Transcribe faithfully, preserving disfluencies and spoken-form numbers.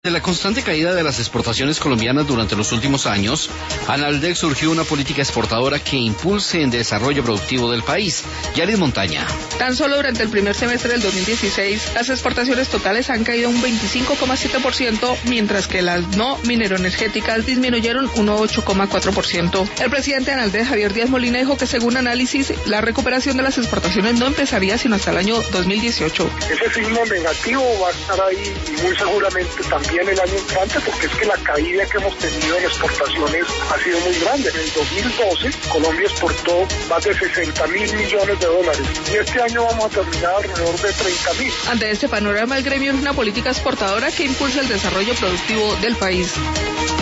De la constante caída de las exportaciones colombianas durante los últimos años, Analdec surgió una política exportadora que impulse el desarrollo productivo del país. Yaris Montaña. Tan solo durante el primer semestre del dos mil dieciséis, las exportaciones totales han caído un veinticinco coma siete por ciento, mientras que las no mineroenergéticas disminuyeron un ocho coma cuatro por ciento. El presidente de Analdec, Javier Díaz Molina, dijo que según análisis, la recuperación de las exportaciones no empezaría sino hasta el año dos mil dieciocho. Ese signo negativo va a estar ahí y muy seguramente también el año entrante, porque es que la caída que hemos tenido en exportaciones ha sido muy grande. En el dos mil doce Colombia exportó más de sesenta mil millones de dólares y este año vamos a terminar alrededor de treinta mil. Ante este panorama, el gremio es una política exportadora que impulsa el desarrollo productivo del país.